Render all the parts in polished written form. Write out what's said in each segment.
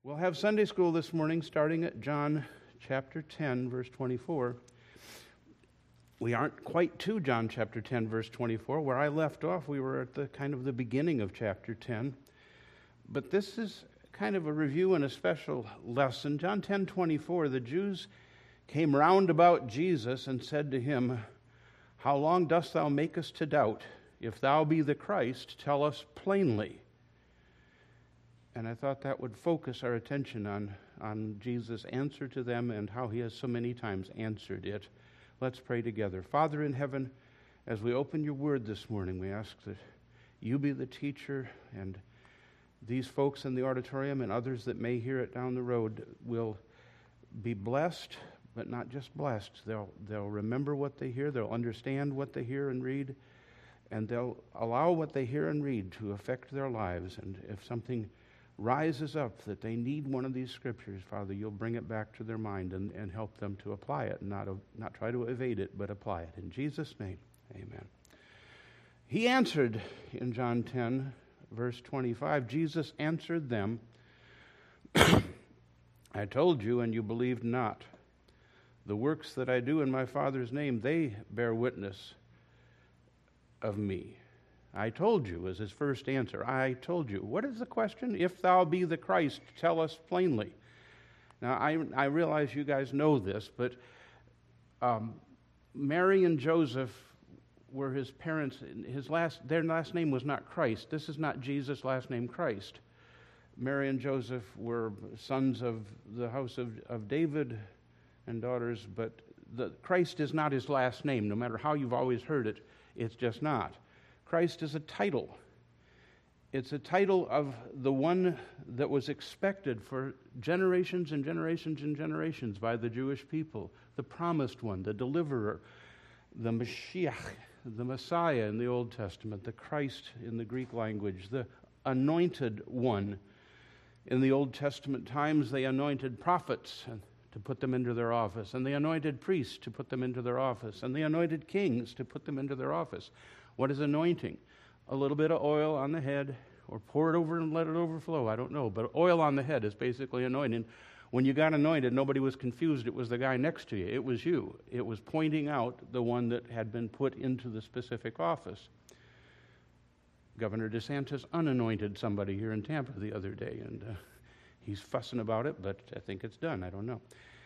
We'll have Sunday school this morning starting at John chapter 10, verse 24. We aren't quite to John chapter 10, verse 24. Where I left off, we were at the beginning of chapter 10. But this is kind of a review and a special lesson. John 10:24, the Jews came round about Jesus and said to him, "How long dost thou make us to doubt? If thou be the Christ, tell us plainly." And I thought that would focus our attention on Jesus' answer to them and how he has so many times answered it. Let's pray together. Father in heaven, as we open your word this morning, we ask that you be the teacher, and these folks in the auditorium and others that may hear it down the road will be blessed, but not just blessed. They'll remember what they hear, they'll understand what they hear and read, and they'll allow what they hear and read to affect their lives. And if something rises up that they need one of these scriptures, Father, you'll bring it back to their mind and help them to apply it, and not try to evade it, but apply it. In Jesus' name, amen. He answered in John 10, verse 25, Jesus answered them, "I told you, and you believed not. The works that I do in my Father's name, they bear witness of me." I told you is his first answer. I told you. What is the question? If thou be the Christ, tell us plainly. Now, I realize you guys know this, but Mary and Joseph were his parents. Their last name was not Christ. This is not Jesus' last name, Christ. Mary and Joseph were sons of the house of David and daughters, but Christ is not his last name. No matter how you've always heard it, it's just not. Christ is a title. It's a title of the one that was expected for generations and generations and generations by the Jewish people. The promised one, the deliverer, the Mashiach, the Messiah in the Old Testament, the Christ in the Greek language, the anointed one. In the Old Testament times, they anointed prophets to put them into their office, and they anointed priests to put them into their office, and they anointed kings to put them into their office. What is anointing? A little bit of oil on the head, or pour it over and let it overflow. I don't know, but oil on the head is basically anointing. When you got anointed, nobody was confused. It was the guy next to you. It was you. It was pointing out the one that had been put into the specific office. Governor DeSantis unanointed somebody here in Tampa the other day, and he's fussing about it, but I think it's done. I don't know.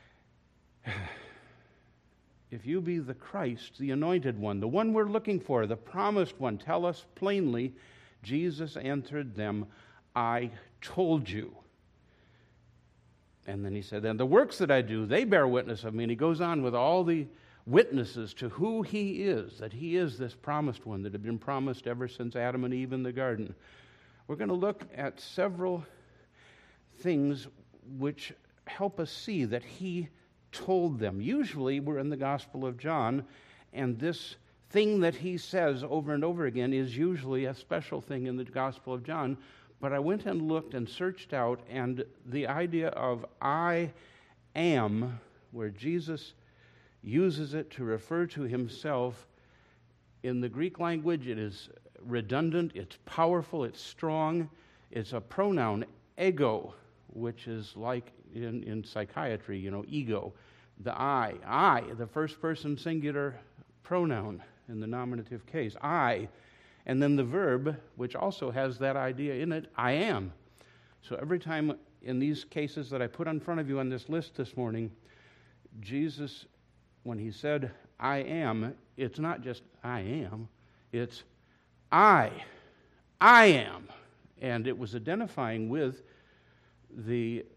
If you be the Christ, the anointed one, the one we're looking for, the promised one, tell us plainly. Jesus answered them, "I told you." And then he said, "And the works that I do, they bear witness of me." And he goes on with all the witnesses to who he is, that he is this promised one that had been promised ever since Adam and Eve in the garden. We're going to look at several things which help us see that he told them. Usually we're in the Gospel of John, and this thing that he says over and over again is usually a special thing in the Gospel of John. But I went and looked and searched out, and the idea of "I am," where Jesus uses it to refer to himself, in the Greek language it is redundant, it's powerful, it's strong. It's a pronoun, ego, which is like in psychiatry, ego. The I, the first person singular pronoun in the nominative case, I. And then the verb, which also has that idea in it, I am. So every time in these cases that I put in front of you on this list this morning, Jesus, when he said, "I am," it's not just "I am," it's I am. And it was identifying with the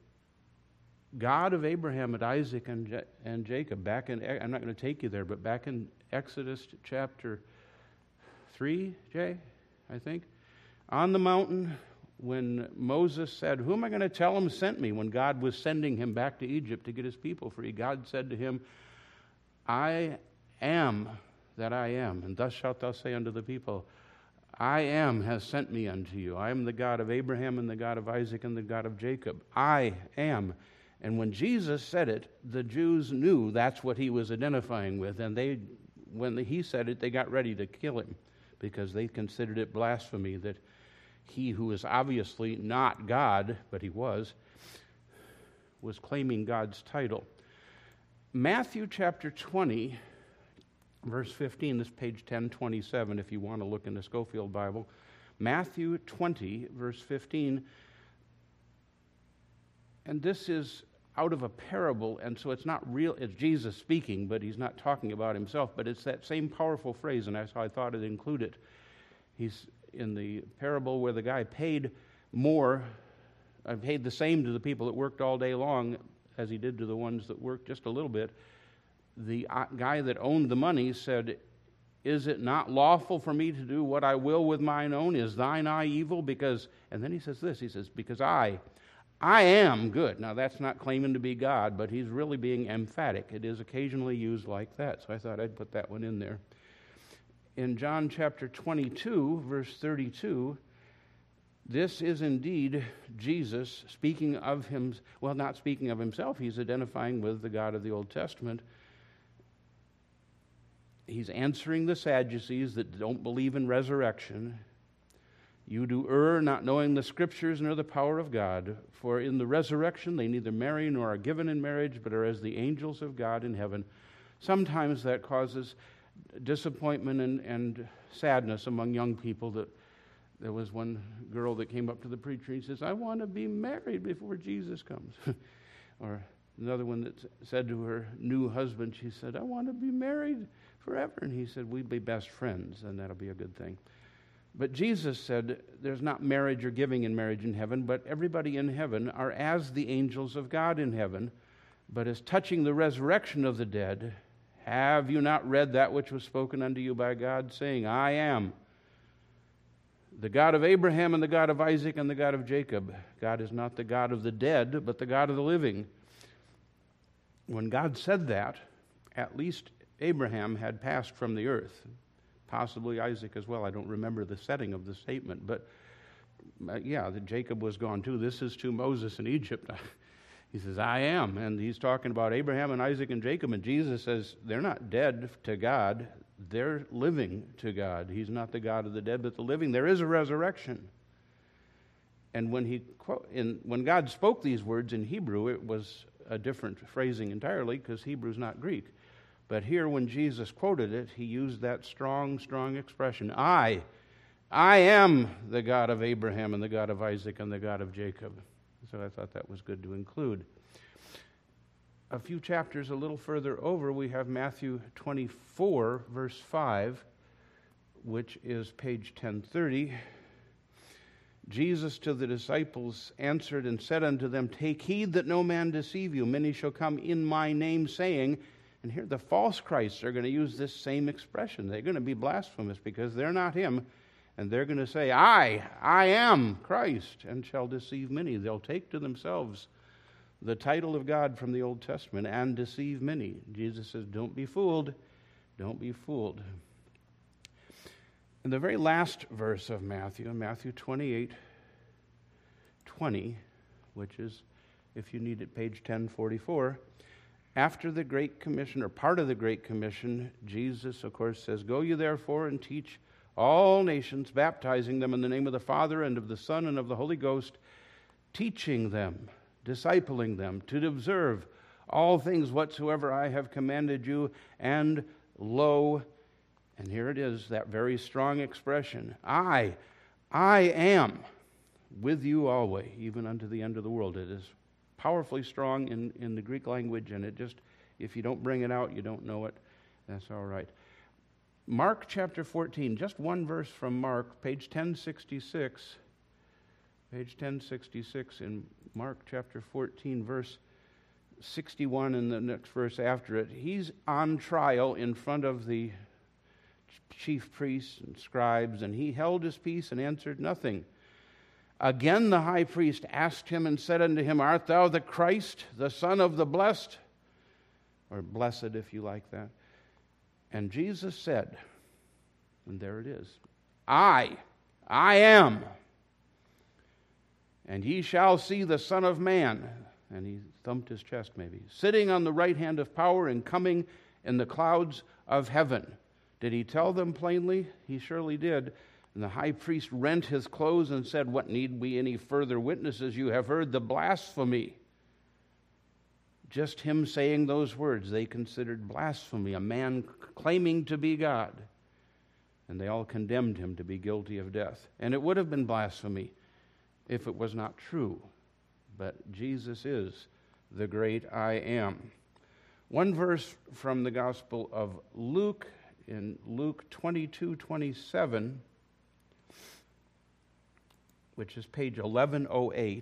God of Abraham and Isaac and Jacob. I'm not going to take you there, but back in Exodus chapter 3, Jay, I think, on the mountain, when Moses said, "Who am I going to tell him sent me?" When God was sending him back to Egypt to get his people free, God said to him, "I am that I am, and thus shalt thou say unto the people, I am has sent me unto you. I am the God of Abraham and the God of Isaac and the God of Jacob. I am." And when Jesus said it, the Jews knew that's what he was identifying with, and when he said it, they got ready to kill him because they considered it blasphemy that he who is obviously not God, but he was, was claiming God's title. Matthew chapter 20, verse 15, this is page 1027 if you want to look in the Scofield Bible. Matthew 20, verse 15, and this is out of a parable, and so it's not real, it's Jesus speaking, but he's not talking about himself, but it's that same powerful phrase, and that's how I thought it included. He's in the parable where the guy paid more, paid the same to the people that worked all day long as he did to the ones that worked just a little bit. The guy that owned the money said, "Is it not lawful for me to do what I will with mine own? Is thine eye evil? Because," and then he says this, he says, "because I am good." Now that's not claiming to be God, but he's really being emphatic. It is occasionally used like that, so I thought I'd put that one in there. In John chapter 22, verse 32, this is indeed Jesus speaking of him, well, not speaking of himself, he's identifying with the God of the Old Testament. He's answering the Sadducees that don't believe in resurrection. "You do err, not knowing the Scriptures nor the power of God. For in the resurrection they neither marry nor are given in marriage, but are as the angels of God in heaven." Sometimes that causes disappointment and sadness among young people. That there was one girl that came up to the preacher and says, "I want to be married before Jesus comes." Or another one that said to her new husband, she said, "I want to be married forever." And he said, "We'd be best friends, and that'll be a good thing." But Jesus said there's not marriage or giving in marriage in heaven, but everybody in heaven are as the angels of God in heaven. But as touching the resurrection of the dead, have you not read that which was spoken unto you by God, saying, "I am the God of Abraham and the God of Isaac and the God of Jacob"? God is not the God of the dead, but the God of the living. When God said that, at least Abraham had passed from the earth. Possibly Isaac as well. I don't remember the setting of the statement, but Jacob was gone too. This is to Moses in Egypt. He says, "I am," and he's talking about Abraham and Isaac and Jacob, and Jesus says they're not dead to God, they're living to God. He's not the God of the dead, but the living. There is a resurrection. And when God spoke these words in Hebrew, it was a different phrasing entirely, because Hebrew's not Greek. But here, when Jesus quoted it, he used that strong, strong expression, I am the God of Abraham and the God of Isaac and the God of Jacob. So I thought that was good to include. A few chapters a little further over, we have Matthew 24, verse 5, which is page 1030. Jesus to the disciples answered and said unto them, "Take heed that no man deceive you. Many shall come in my name, saying," and here the false Christs are going to use this same expression. They're going to be blasphemous because they're not him. And they're going to say, I am Christ, and shall deceive many. They'll take to themselves the title of God from the Old Testament and deceive many. Jesus says, don't be fooled. Don't be fooled. In the very last verse of Matthew, in Matthew 28:20, which is, if you need it, page 1044, after the Great Commission, or part of the Great Commission, Jesus, of course, says, "Go you therefore and teach all nations, baptizing them in the name of the Father and of the Son and of the Holy Ghost, teaching them, discipling them, to observe all things whatsoever I have commanded you, and lo," and here it is, that very strong expression, I am with you always, even unto the end of the world. It is powerfully strong in the Greek language, and it just, if you don't bring it out, you don't know it. That's all right. Mark chapter 14, just one verse from Mark, page 1066. Page 1066 in Mark chapter 14, verse 61, and the next verse after it. He's on trial in front of the chief priests and scribes, and he held his peace and answered nothing. Again the high priest asked him and said unto him, "Art thou the Christ, the Son of the Blessed?" Or blessed, if you like that. And Jesus said, and there it is, I am. And ye shall see the Son of Man, and he thumped his chest maybe, sitting on the right hand of power and coming in the clouds of heaven. Did he tell them plainly? He surely did. And the high priest rent his clothes and said, "What need we any further witnesses? You have heard the blasphemy." Just him saying those words, they considered blasphemy, a man claiming to be God. And they all condemned him to be guilty of death. And it would have been blasphemy if it was not true. But Jesus is the great I am. One verse from the Gospel of Luke, in Luke 22:27, which is page 1108,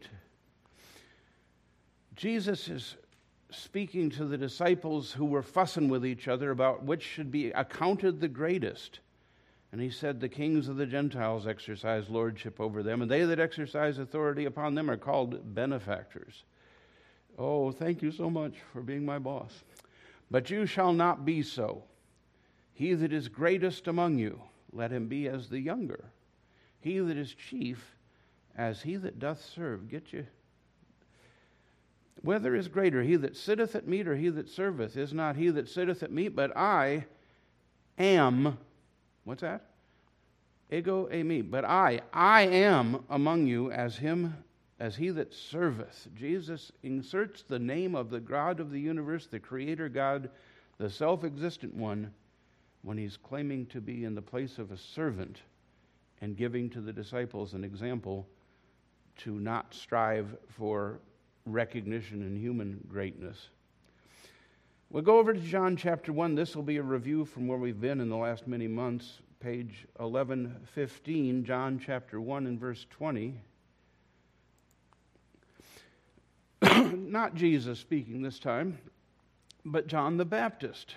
Jesus is speaking to the disciples who were fussing with each other about which should be accounted the greatest. And he said, the kings of the Gentiles exercise lordship over them, and they that exercise authority upon them are called benefactors. Oh, thank you so much for being my boss. But you shall not be so. He that is greatest among you, let him be as the younger. He that is chief, as he that doth serve. Get you? Whether is greater, he that sitteth at meat or he that serveth? Is not he that sitteth at meat, but I am. What's that? Ego eimi. But I am among you as he that serveth. Jesus inserts the name of the God of the universe, the Creator God, the self-existent one, when he's claiming to be in the place of a servant and giving to the disciples an example to not strive for recognition in human greatness. We'll go over to John chapter 1. This will be a review from where we've been in the last many months. Page 1115, John chapter 1 and verse 20. Not Jesus speaking this time, but John the Baptist.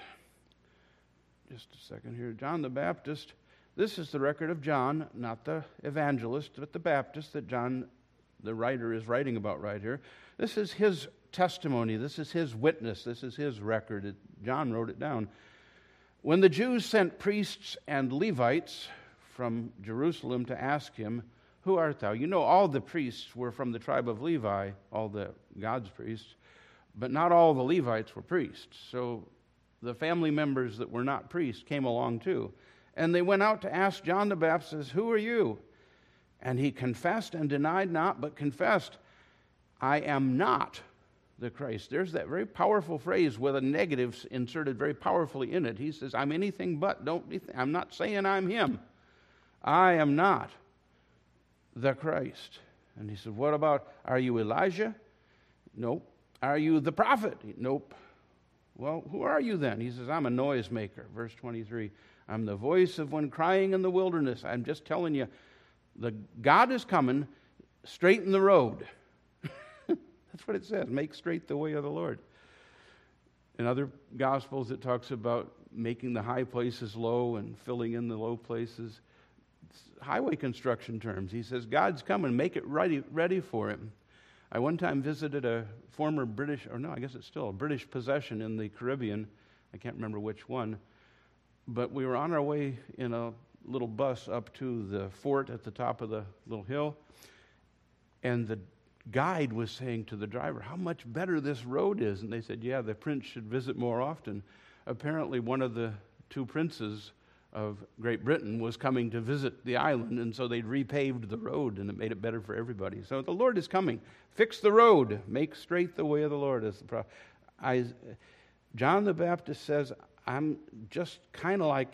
Just a second here. John the Baptist. This is the record of John, not the evangelist, but the Baptist that John, the writer, is writing about right here. This is his testimony. This is his witness. This is his record. John wrote it down. When the Jews sent priests and Levites from Jerusalem to ask him, who art thou? You know, all the priests were from the tribe of Levi, all the God's priests, but not all the Levites were priests. So the family members that were not priests came along too. And they went out to ask John the Baptist, who are you? And he confessed and denied not, but confessed, I am not the Christ. There's that very powerful phrase with a negative inserted very powerfully in it. He says, I'm anything but. I'm not saying I'm him. I am not the Christ. And he said, what about, are you Elijah? Nope. Are you the prophet? Nope. Well, who are you then? He says, I'm a noisemaker. Verse 23, I'm the voice of one crying in the wilderness. I'm just telling you, the God is coming, straighten the road. That's what it says, make straight the way of the Lord. In other Gospels, it talks about making the high places low and filling in the low places. It's highway construction terms. He says, God's coming, make it ready for him. I one time visited a former British, or no, I guess it's still a British possession in the Caribbean. I can't remember which one. But we were on our way in a little bus up to the fort at the top of the little hill. And the guide was saying to the driver, how much better this road is. And they said, yeah, the prince should visit more often. Apparently one of the two princes of Great Britain was coming to visit the island, and so they'd repaved the road, and it made it better for everybody. So the Lord is coming. Fix the road. Make straight the way of the Lord. As the prophet. John the Baptist says, I'm just kind of like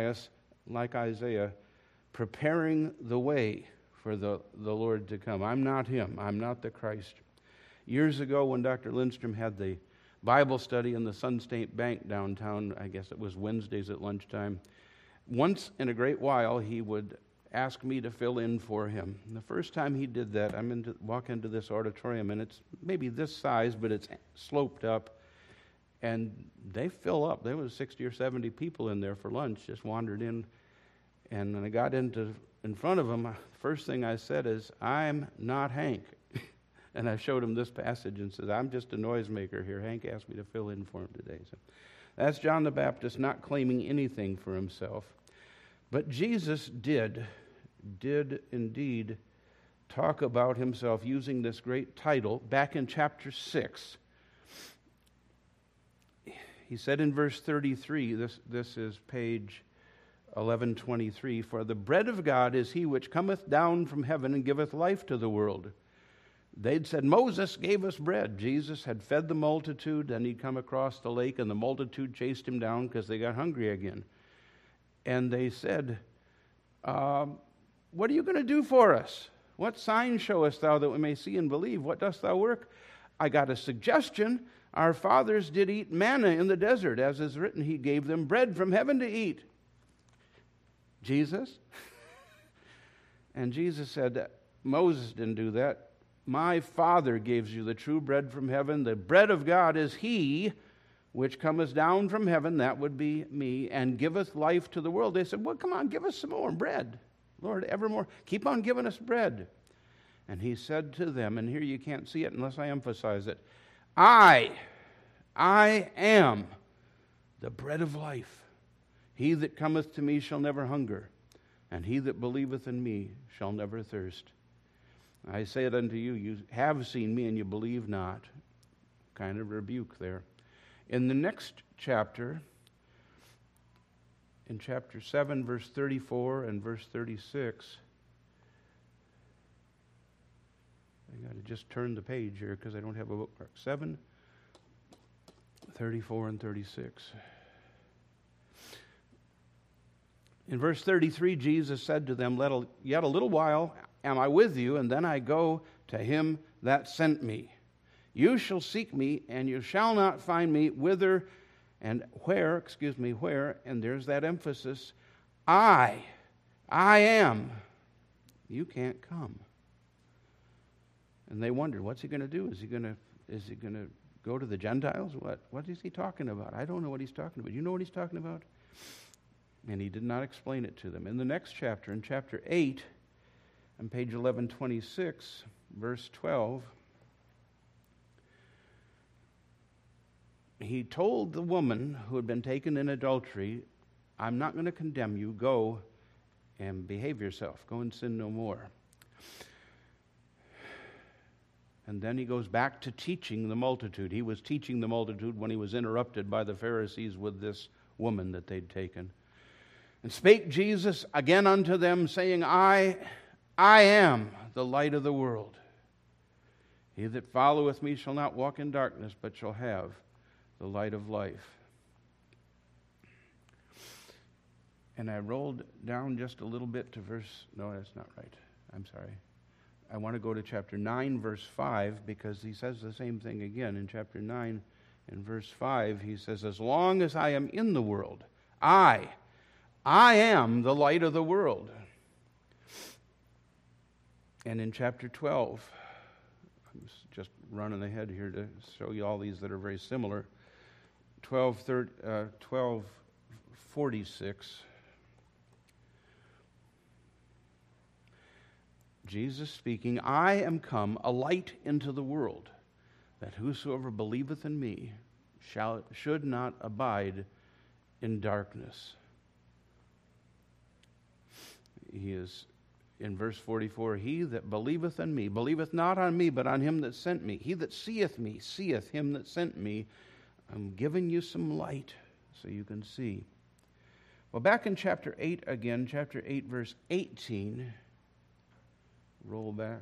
Isaiah, preparing the way for the Lord to come. I'm not him. I'm not the Christ. Years ago, when Dr. Lindstrom had the Bible study in the Sun State Bank downtown, I guess it was Wednesdays at lunchtime, once in a great while, he would ask me to fill in for him. And the first time he did that, walk into this auditorium, and it's maybe this size, but it's sloped up, and they fill up. There was 60 or 70 people in there for lunch, just wandered in. And when I got in front of him, the first thing I said is, I'm not Hank. And I showed him this passage and said, I'm just a noisemaker here. Hank asked me to fill in for him today. So that's John the Baptist not claiming anything for himself. But Jesus did indeed talk about himself using this great title back in chapter 6. He said in verse 33, this is page 1123, for the bread of God is he which cometh down from heaven and giveth life to the world. They'd said, Moses gave us bread. Jesus had fed the multitude, then he'd come across the lake, and the multitude chased him down because they got hungry again. And they said, what are you going to do for us? What sign showest thou that we may see and believe? What dost thou work? I got a suggestion. Our fathers did eat manna in the desert. As is written, he gave them bread from heaven to eat. Jesus? And Jesus said, Moses didn't do that. My Father gives you the true bread from heaven. The bread of God is he which cometh down from heaven, that would be me, and giveth life to the world. They said, well, come on, give us some more bread. Lord, evermore, keep on giving us bread. And he said to them, and here you can't see it unless I emphasize it, I am the bread of life. He that cometh to me shall never hunger, and he that believeth in me shall never thirst. I say it unto you, you have seen me and you believe not. Kind of rebuke there. In the next chapter, in chapter 7, verse 34 and verse 36, I got to just turn the page here because I don't have a bookmark. 7, 34 and 36. In verse 33, Jesus said to them, yet a little while am I with you, and then I go to him that sent me. You shall seek me, and you shall not find me where, and there's that emphasis, I am. You can't come. And they wondered, what's he going to do? Is he going to go to the Gentiles? What is he talking about? I don't know what he's talking about. You know what he's talking about? And he did not explain it to them. In the next chapter, in chapter 8, on page 1126, verse 12, he told the woman who had been taken in adultery, I'm not going to condemn you. Go and behave yourself. Go and sin no more. And then he goes back to teaching the multitude. He was teaching the multitude when he was interrupted by the Pharisees with this woman that they'd taken. And spake Jesus again unto them, saying, I am the light of the world. He that followeth me shall not walk in darkness, but shall have the light of life. And I rolled down just a little bit to no, that's not right. I'm sorry. I want to go to chapter 9, verse 5, because he says the same thing again. In chapter 9, in verse 5, he says, as long as I am in the world, I am the light of the world. And in chapter 12, I'm just running ahead here to show you all these that are very similar. 12:46. Jesus speaking, I am come a light into the world, that whosoever believeth in me should not abide in darkness. He is, in verse 44, he that believeth in me, believeth not on me, but on him that sent me. He that seeth me, seeth him that sent me. I'm giving you some light so you can see. Well, back in chapter 8 again, chapter 8, verse 18, roll back.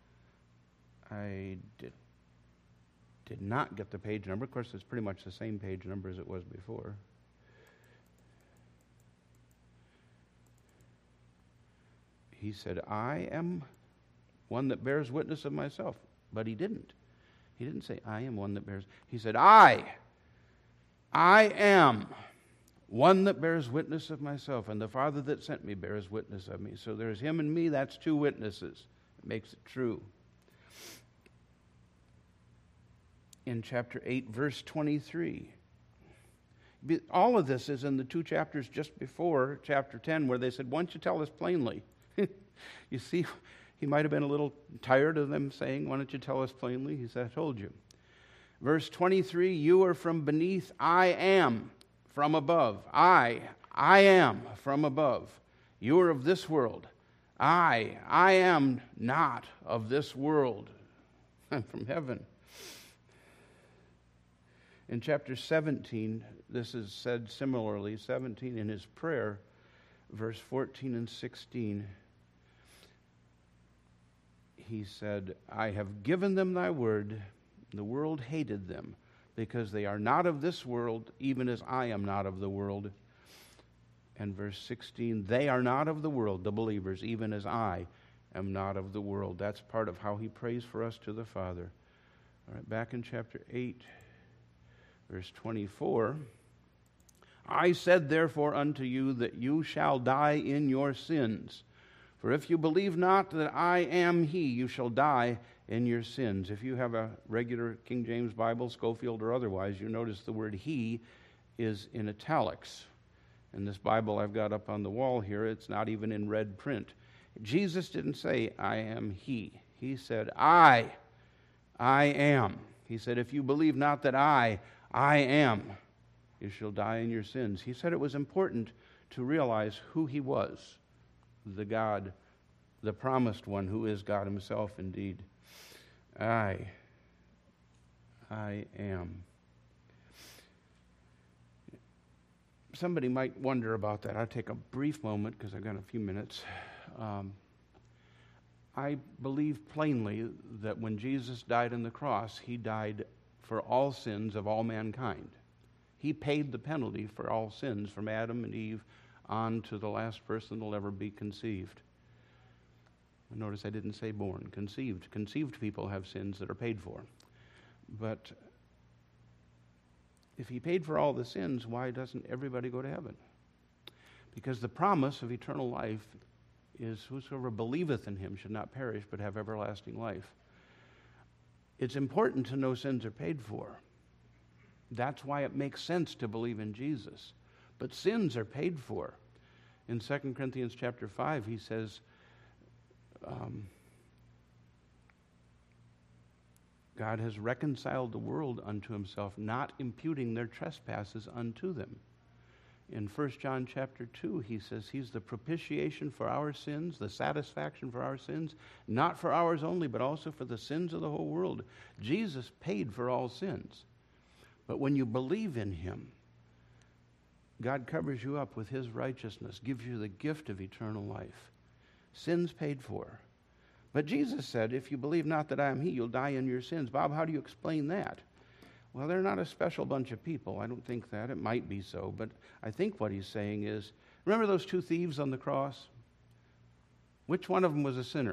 I did not get the page number. Of course, it's pretty much the same page number as it was before. He said, I am one that bears witness of myself. But he didn't. He didn't say, I am one that bears. He said, I am one that bears witness of myself, and the Father that sent me bears witness of me. So there's him and me, that's two witnesses. It makes it true. In chapter 8, verse 23. All of this is in the two chapters just before chapter 10, where they said, why don't you tell us plainly? You see, he might have been a little tired of them saying, why don't you tell us plainly? He said, I told you. Verse 23, you are from beneath, I am from above. I am from above. You are of this world. I am not of this world. I'm from heaven. In chapter 17, this is said similarly, 17 in his prayer, verse 14 and 16. he said, I have given them thy word. The world hated them, because they are not of this world, even as I am not of the world. And verse 16, they are not of the world, the believers, even as I am not of the world. That's part of how he prays for us to the Father. All right, back in chapter 8, verse 24. I said therefore unto you that you shall die in your sins. For if you believe not that I am he, you shall die in your sins. If you have a regular King James Bible, Schofield or otherwise, you notice the word he is in italics. In this Bible I've got up on the wall here, it's not even in red print. Jesus didn't say, I am he. He said, I am. He said, if you believe not that I am, you shall die in your sins. He said it was important to realize who he was, the God, the promised one, who is God himself indeed. I am. Somebody might wonder about that. I'll take a brief moment because I've got a few minutes. I believe plainly that when Jesus died on the cross, he died for all sins of all mankind. He paid the penalty for all sins from Adam and Eve on to the last person that will ever be conceived. Notice I didn't say born, conceived. Conceived people have sins that are paid for. But if he paid for all the sins, why doesn't everybody go to heaven? Because the promise of eternal life is whosoever believeth in him should not perish but have everlasting life. It's important to know sins are paid for. That's why it makes sense to believe in Jesus. But sins are paid for. In 2 Corinthians chapter 5, he says, God has reconciled the world unto himself, not imputing their trespasses unto them. In 1 John chapter 2, he says he's the propitiation for our sins, the satisfaction for our sins, not for ours only, but also for the sins of the whole world. Jesus paid for all sins. But when you believe in him, God covers you up with his righteousness, gives you the gift of eternal life. Sins paid for. But Jesus said, if you believe not that I am he, you'll die in your sins. Bob, how do you explain that? Well, they're not a special bunch of people. I don't think that. It might be so. But I think what he's saying is, remember those two thieves on the cross? Which one of them was a sinner?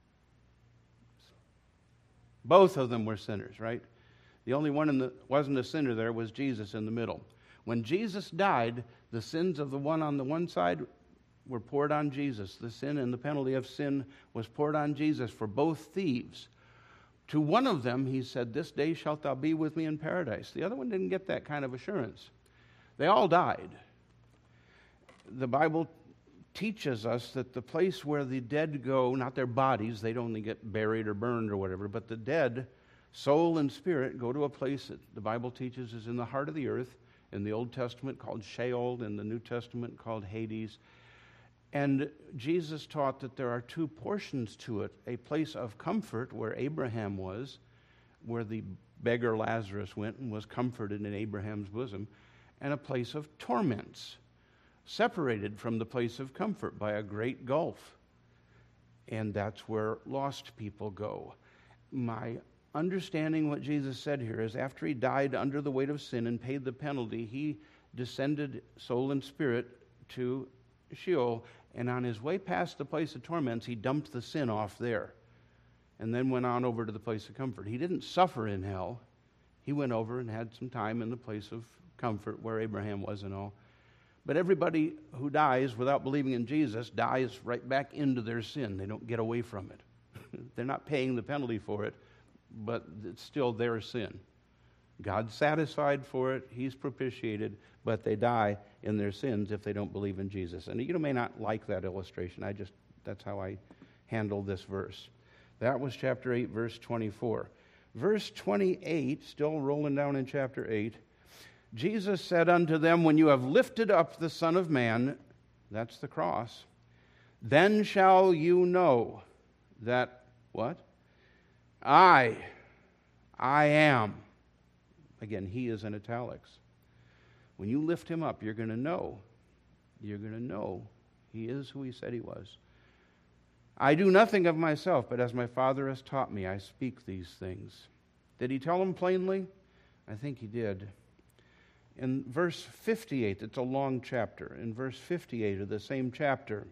Both of them were sinners, right? The only one that wasn't a sinner there was Jesus in the middle. When Jesus died, the sins of the one on the one side were poured on Jesus. The sin and the penalty of sin was poured on Jesus for both thieves. To one of them, he said, this day shalt thou be with me in paradise. The other one didn't get that kind of assurance. They all died. The Bible teaches us that the place where the dead go, not their bodies, they'd only get buried or burned or whatever, but the dead, soul and spirit, go to a place that the Bible teaches is in the heart of the earth, in the Old Testament called Sheol, in the New Testament called Hades. And Jesus taught that there are two portions to it, a place of comfort where Abraham was, where the beggar Lazarus went and was comforted in Abraham's bosom, and a place of torments, separated from the place of comfort by a great gulf. And that's where lost people go. My understanding what Jesus said here is after he died under the weight of sin and paid the penalty, he descended soul and spirit to Sheol, and on his way past the place of torments, he dumped the sin off there and then went on over to the place of comfort. He didn't suffer in hell. He went over and had some time in the place of comfort where Abraham was and all. But everybody who dies without believing in Jesus dies right back into their sin. They don't get away from it. They're not paying the penalty for it, but it's still their sin. God's satisfied for it. He's propitiated, but they die in their sins if they don't believe in Jesus. And you may not like that illustration. That's how I handle this verse. That was chapter 8, verse 24. Verse 28, still rolling down in chapter 8, Jesus said unto them, when you have lifted up the Son of Man, that's the cross, then shall you know that, what? I am. Again, he is in italics. When you lift him up, you're going to know. You're going to know he is who he said he was. I do nothing of myself, but as my Father has taught me, I speak these things. Did he tell them plainly? I think he did. In verse 58, it's a long chapter. In verse 58 of the same chapter,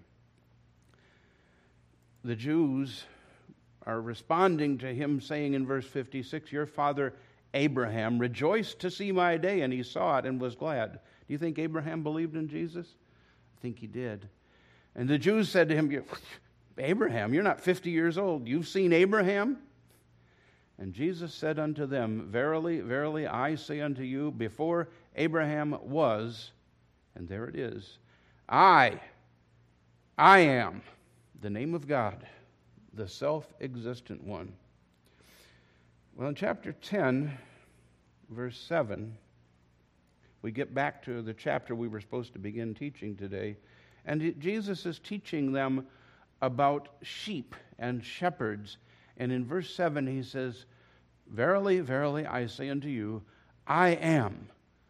the Jews are responding to him saying in verse 56, your father Abraham rejoiced to see my day, and he saw it and was glad. Do you think Abraham believed in Jesus? I think he did. And the Jews said to him, Abraham, you're not 50 years old. You've seen Abraham? And Jesus said unto them, verily, verily, I say unto you, before Abraham was, and there it is, I am the name of God, the self-existent one. Well, in chapter 10, verse 7, we get back to the chapter we were supposed to begin teaching today, and Jesus is teaching them about sheep and shepherds. And in verse 7 he says, verily, verily, I say unto you, I am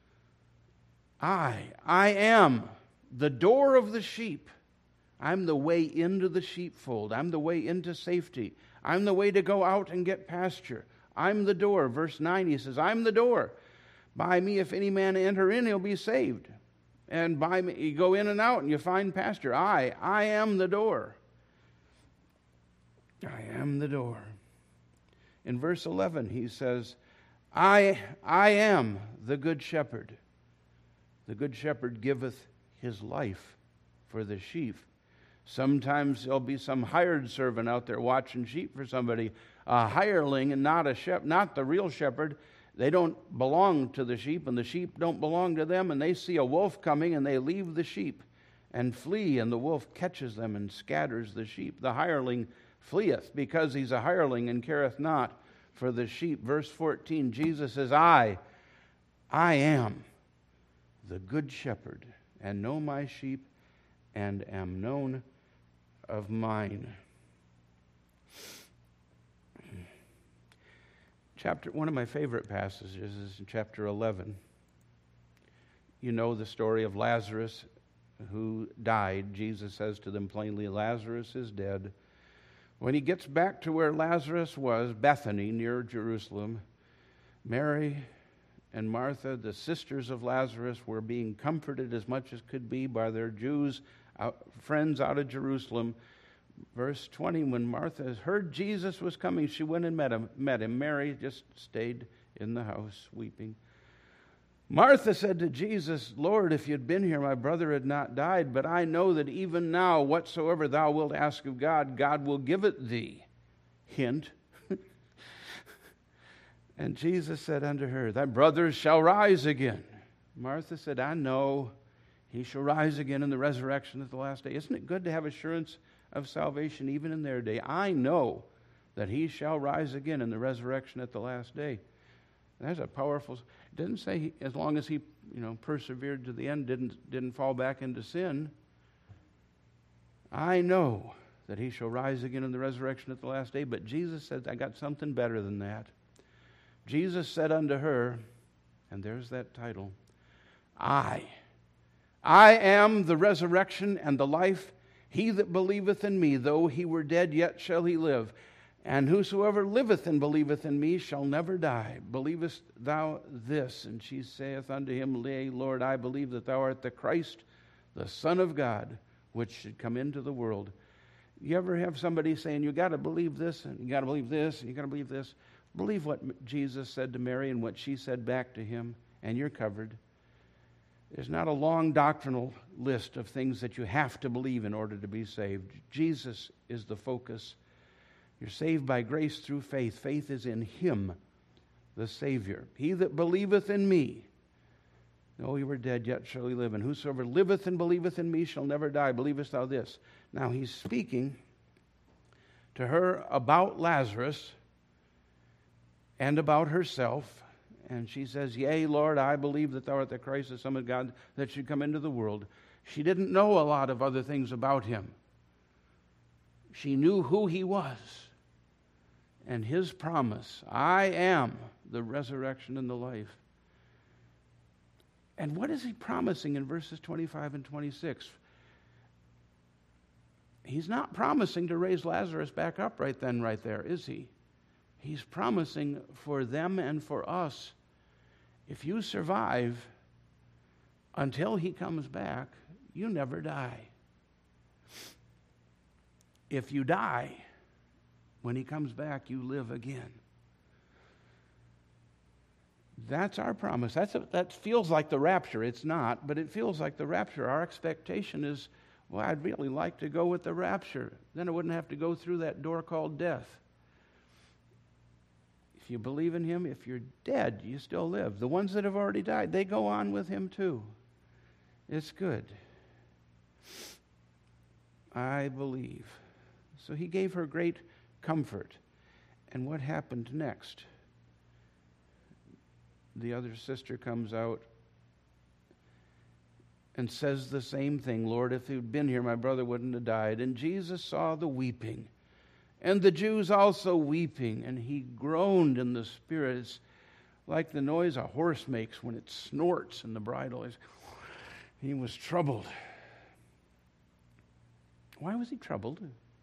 the door of the sheep. I'm the way into the sheepfold. I'm the way into safety. I'm the way to go out and get pasture. I'm the door. Verse 9 he says, I'm the door. By me if any man enter in, he'll be saved. And by me you go in and out and you find pasture. I am the door. I am the door. In verse 11 he says, I am the good shepherd. The good shepherd giveth his life for the sheep. Sometimes there'll be some hired servant out there watching sheep for somebody, a hireling and not the real shepherd. They don't belong to the sheep, and the sheep don't belong to them, and they see a wolf coming, and they leave the sheep and flee, and the wolf catches them and scatters the sheep. The hireling fleeth, because he's a hireling and careth not for the sheep. Verse 14, Jesus says, I am the good shepherd, and know my sheep, and am known of mine. One of my favorite passages is in chapter 11. You know the story of Lazarus who died. Jesus says to them plainly, Lazarus is dead. When he gets back to where Lazarus was, Bethany, near Jerusalem, Mary and Martha, the sisters of Lazarus, were being comforted as much as could be by their Jews friends out of Jerusalem. Verse 20, when Martha heard Jesus was coming, she went and met him. Mary just stayed in the house weeping. Martha said to Jesus, Lord, if you'd been here, my brother had not died, but I know that even now, whatsoever thou wilt ask of God, God will give it thee. Hint. And Jesus said unto her, thy brother shall rise again. Martha said, I know he shall rise again in the resurrection at the last day. Isn't it good to have assurance of salvation even in their day? I know that he shall rise again in the resurrection at the last day. That's a powerful. It doesn't say as long as he, persevered to the end, didn't fall back into sin. I know that he shall rise again in the resurrection at the last day. But Jesus said, I got something better than that. Jesus said unto her, and there's that title, I am the resurrection and the life. He that believeth in me, though he were dead, yet shall he live. And whosoever liveth and believeth in me shall never die. Believest thou this? And she saith unto him, Yea, Lord, I believe that thou art the Christ, the Son of God, which should come into the world. You ever have somebody saying, you got to believe this, and you got to believe this, and you got to believe this? Believe what Jesus said to Mary and what she said back to him, and you're covered. There's not a long doctrinal list of things that you have to believe in order to be saved. Jesus is the focus. You're saved by grace through faith. Faith is in him, the Savior. He that believeth in me, though he were dead, yet shall he live. And whosoever liveth and believeth in me shall never die. Believest thou this? Now he's speaking to her about Lazarus and about herself. And she says, Yea, Lord, I believe that thou art the Christ, the Son of God, that should come into the world. She didn't know a lot of other things about him. She knew who he was and his promise. I am the resurrection and the life. And what is he promising in verses 25 and 26? He's not promising to raise Lazarus back up right then, right there, is he? He's promising for them and for us, if you survive until he comes back, you never die. If you die, when he comes back, you live again. That's our promise. That feels like the rapture. It's not, but it feels like the rapture. Our expectation is, well, I'd really like to go with the rapture. Then I wouldn't have to go through that door called death. If you believe in him, if you're dead, you still live. The ones that have already died, they go on with him too. It's good. I believe. So he gave her great comfort. And what happened next? The other sister comes out and says the same thing. Lord, if you'd been here, my brother wouldn't have died. And Jesus saw the weeping, and the Jews also weeping, and he groaned in the spirit. It's like the noise a horse makes when it snorts in the bridle. He was troubled. Why was he troubled?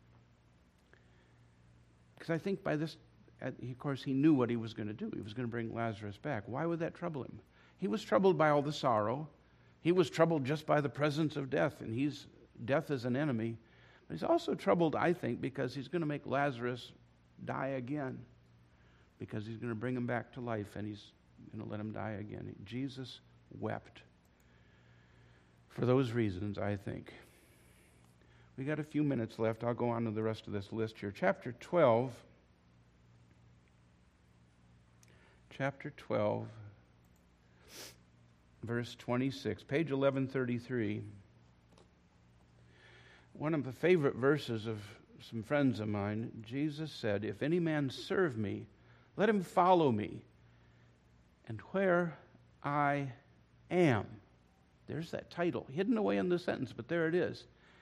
Because I think by this, of course, he knew what he was going to do. He was going to bring Lazarus back. Why would that trouble him? He was troubled by all the sorrow. He was troubled just by the presence of death, and death is an enemy. But he's also troubled, I think, because he's going to make Lazarus die again, because he's going to bring him back to life, and he's going to let him die again. Jesus wept for those reasons, I think. We got a few minutes left. I'll go on to the rest of this list here. Chapter 12, verse 26, page 1133. One of the favorite verses of some friends of mine. Jesus said, if any man serve me, let him follow me. And where I am. There's that title, hidden away in the sentence, but there it is.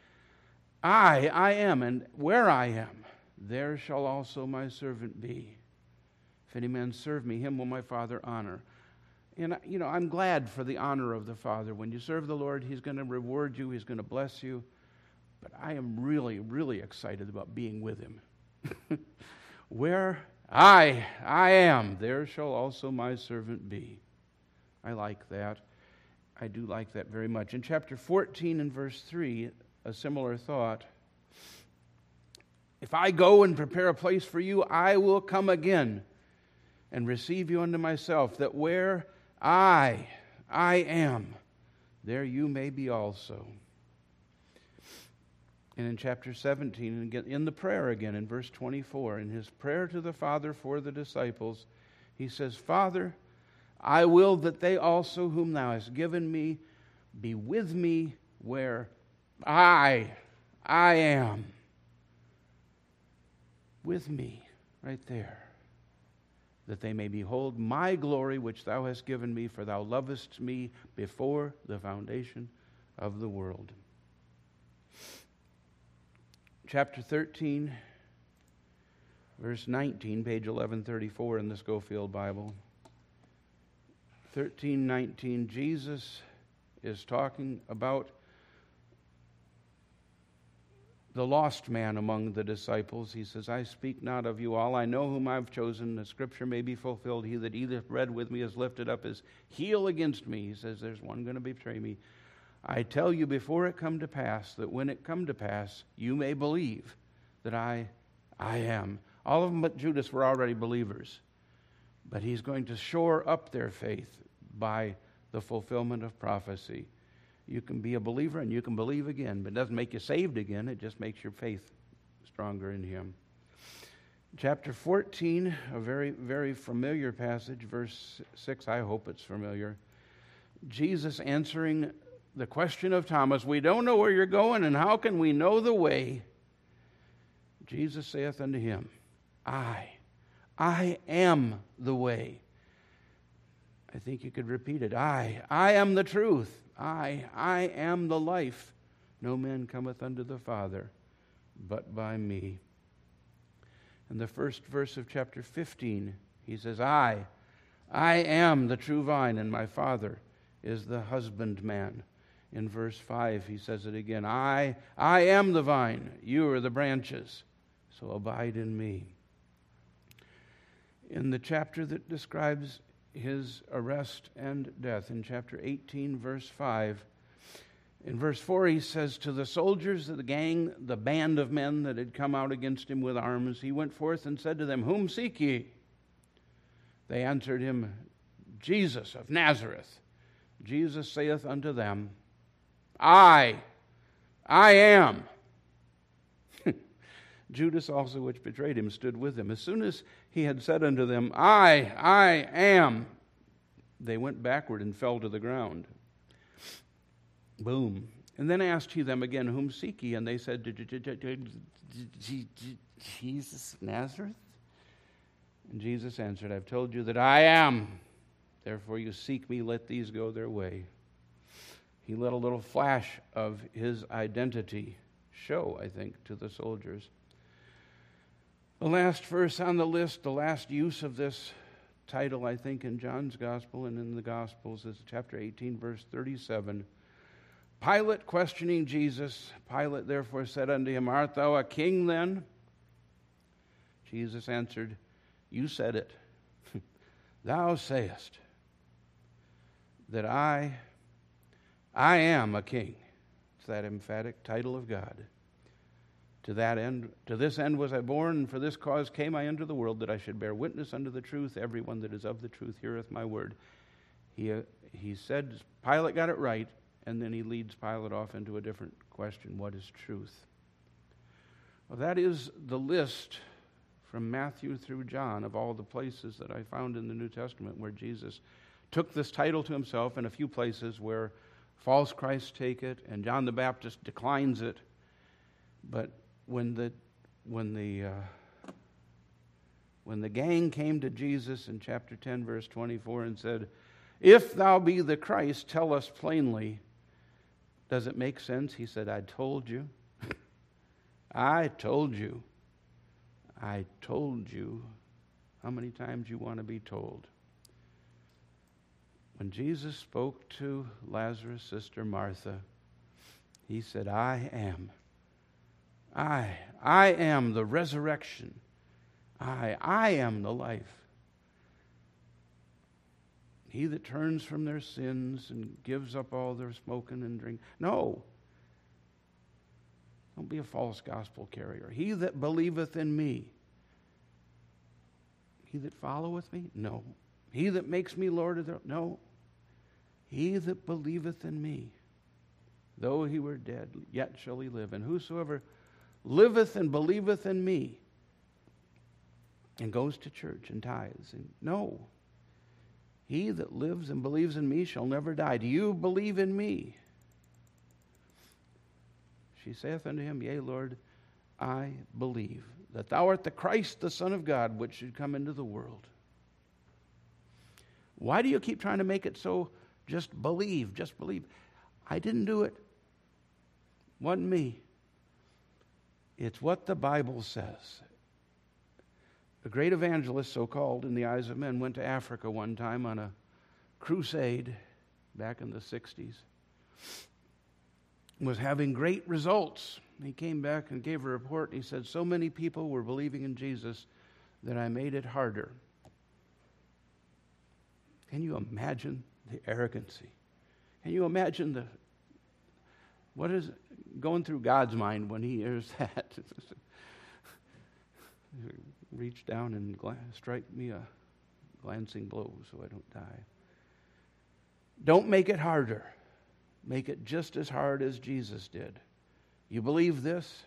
I am, and where I am, there shall also my servant be. If any man serve me, him will my Father honor. And, I'm glad for the honor of the Father. When you serve the Lord, he's going to reward you, he's going to bless you. But I am really, really excited about being with him. Where I am, there shall also my servant be. I like that. I do like that very much. In chapter 14 and verse 3, a similar thought. If I go and prepare a place for you, I will come again and receive you unto myself, that where I am, there you may be also. And in chapter 17, and again, in the prayer again, in verse 24, in his prayer to the Father for the disciples, he says, Father, I will that they also whom thou hast given me be with me where I am. With me, right there. That they may behold my glory which thou hast given me, for thou lovest me before the foundation of the world. Chapter 13, verse 19, page 1134 in the Scofield Bible. 13:19, Jesus is talking about the lost man among the disciples. He says, I speak not of you all. I know whom I've chosen. The scripture may be fulfilled. He that eateth bread with me is lifted up his heel against me. He says, there's one going to betray me. I tell you before it come to pass, that when it come to pass, you may believe that I am. All of them but Judas were already believers. But he's going to shore up their faith by the fulfillment of prophecy. You can be a believer and you can believe again, but it doesn't make you saved again. It just makes your faith stronger in him. Chapter 14, a very, very familiar passage, verse 6, I hope it's familiar. Jesus answering the question of Thomas, we don't know where you're going, and how can we know the way? Jesus saith unto him, I am the way. I think you could repeat it. I am the truth. I am the life. No man cometh unto the Father but by me. In the first verse of chapter 15, he says, I am the true vine, and my Father is the husbandman. In verse 5, he says it again. I am the vine, you are the branches, so abide in me. In the chapter that describes his arrest and death, in chapter 18, verse 5, in verse 4, he says, to the soldiers of the gang, the band of men that had come out against him with arms, he went forth and said to them, whom seek ye? They answered him, Jesus of Nazareth. Jesus saith unto them, I am. Judas also, which betrayed him, stood with him. As soon as he had said unto them, I am, they went backward and fell to the ground. Boom. And then asked he them again, whom seek ye? And they said, Jesus of Nazareth? And Jesus answered, I've told you that I am. Therefore you seek me, let these go their way. He let a little flash of his identity show, I think, to the soldiers. The last verse on the list, the last use of this title, I think, in John's Gospel and in the Gospels is chapter 18, verse 37. Pilate questioning Jesus. Pilate therefore said unto him, art thou a king then? Jesus answered, you said it. Thou sayest that I am a king. It's that emphatic title of God. To this end was I born, and for this cause came I into the world, that I should bear witness unto the truth. Everyone that is of the truth heareth my word. He said, Pilate got it right, and then he leads Pilate off into a different question. What is truth? Well, that is the list from Matthew through John of all the places that I found in the New Testament where Jesus took this title to himself, and a few places where false Christs take it, and John the Baptist declines it. But when the gang came to Jesus in chapter 10, verse 24, and said, if thou be the Christ, tell us plainly. Does it make sense? He said, I told you. I told you. I told you. How many times you want to be told? When Jesus spoke to Lazarus' sister Martha, he said, I am. I am the resurrection. I am the life. He that turns from their sins and gives up all their smoking and drink. No. Don't be a false gospel carrier. He that believeth in me. He that followeth me? No. He that makes me Lord of the... No. He that believeth in me, though he were dead, yet shall he live. And whosoever liveth and believeth in me and goes to church and tithes. And no. He that lives and believes in me shall never die. Do you believe in me? She saith unto him, yea, Lord, I believe that thou art the Christ, the Son of God, which should come into the world. Why do you keep trying to make it so just believe, just believe? I didn't do it. Wasn't me. It's what the Bible says. A great evangelist, so-called in the eyes of men, went to Africa one time on a crusade back in the 60s. Was having great results. He came back and gave a report. He said, so many people were believing in Jesus that I made it harder. Can you imagine the arrogancy? Can you imagine what is going through God's mind when he hears that? Reach down and strike me a glancing blow so I don't die. Don't make it harder. Make it just as hard as Jesus did. You believe this?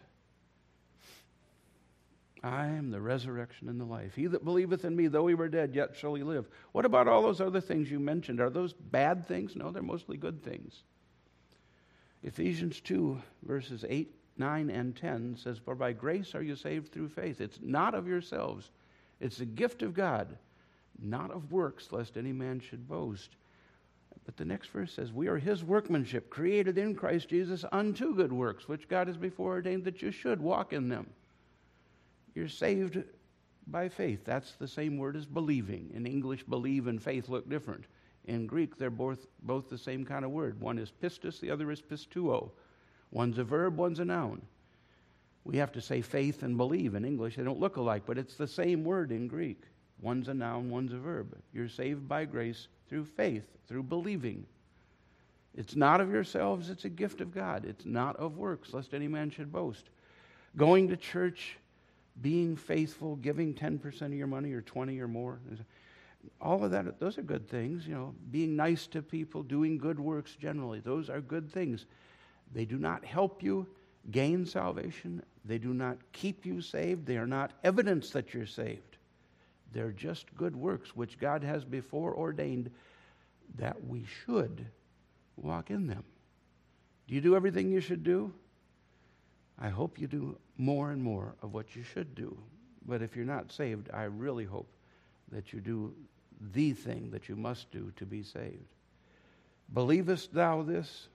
I am the resurrection and the life. He that believeth in me, though he were dead, yet shall he live. What about all those other things you mentioned? Are those bad things? No, they're mostly good things. Ephesians 2, verses 8, 9, and 10 says, for by grace are you saved through faith. It's not of yourselves. It's a gift of God, not of works, lest any man should boast. But the next verse says, we are his workmanship, created in Christ Jesus unto good works, which God has before ordained that you should walk in them. You're saved by faith. That's the same word as believing. In English, believe and faith look different. In Greek, they're both the same kind of word. One is pistis, the other is pistuo. One's a verb, one's a noun. We have to say faith and believe in English. They don't look alike, but it's the same word in Greek. One's a noun, one's a verb. You're saved by grace through faith, through believing. It's not of yourselves, it's a gift of God. It's not of works, lest any man should boast. Going to church, being faithful, giving 10% of your money or 20 or more. All of that, those are good things. Being nice to people, doing good works generally. Those are good things. They do not help you gain salvation. They do not keep you saved. They are not evidence that you're saved. They're just good works which God has before ordained that we should walk in them. Do you do everything you should do? I hope you do more and more of what you should do. But if you're not saved, I really hope that you do the thing that you must do to be saved. Believest thou this?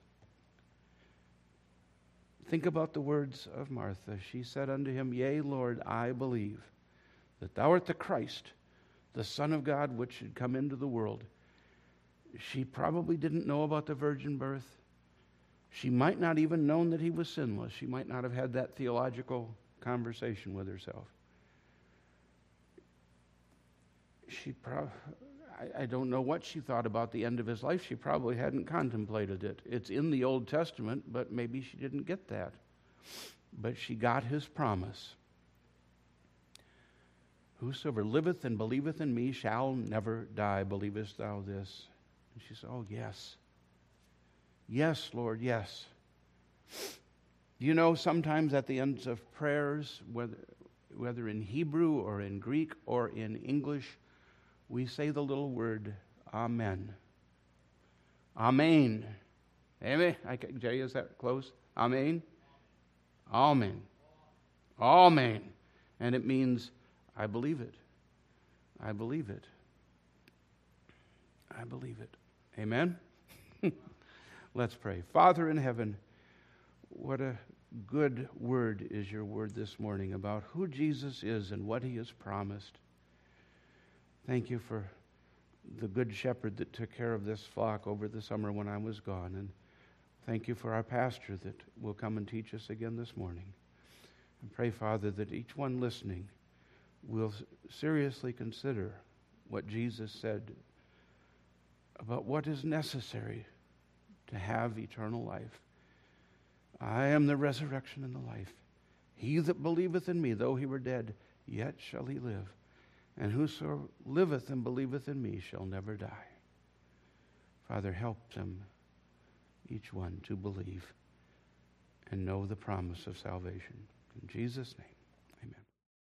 Think about the words of Martha. She said unto him, Yea, Lord, I believe that thou art the Christ, the Son of God, which should come into the world. She probably didn't know about the virgin birth. She might not even known that he was sinless. She might not have had that theological conversation with herself. I don't know what she thought about the end of his life. She probably hadn't contemplated it. It's in the Old Testament, but maybe she didn't get that. But she got his promise. Whosoever liveth and believeth in me shall never die. Believest thou this? And she said, oh, yes. Yes, Lord, yes. Sometimes at the ends of prayers, whether in Hebrew or in Greek or in English, we say the little word, Amen. Amen. Amen. Jay, is that close? Amen? Amen. Amen. And it means, I believe it. I believe it. I believe it. Amen? Let's pray. Father in heaven, what a good word is your word this morning about who Jesus is and what he has promised. Thank you for the good shepherd that took care of this flock over the summer when I was gone. And thank you for our pastor that will come and teach us again this morning. And pray, Father, that each one listening will seriously consider what Jesus said about what is necessary to have eternal life. I am the resurrection and the life. He that believeth in me, though he were dead, yet shall he live. And whoso liveth and believeth in me shall never die. Father, help them, each one, to believe and know the promise of salvation. In Jesus' name.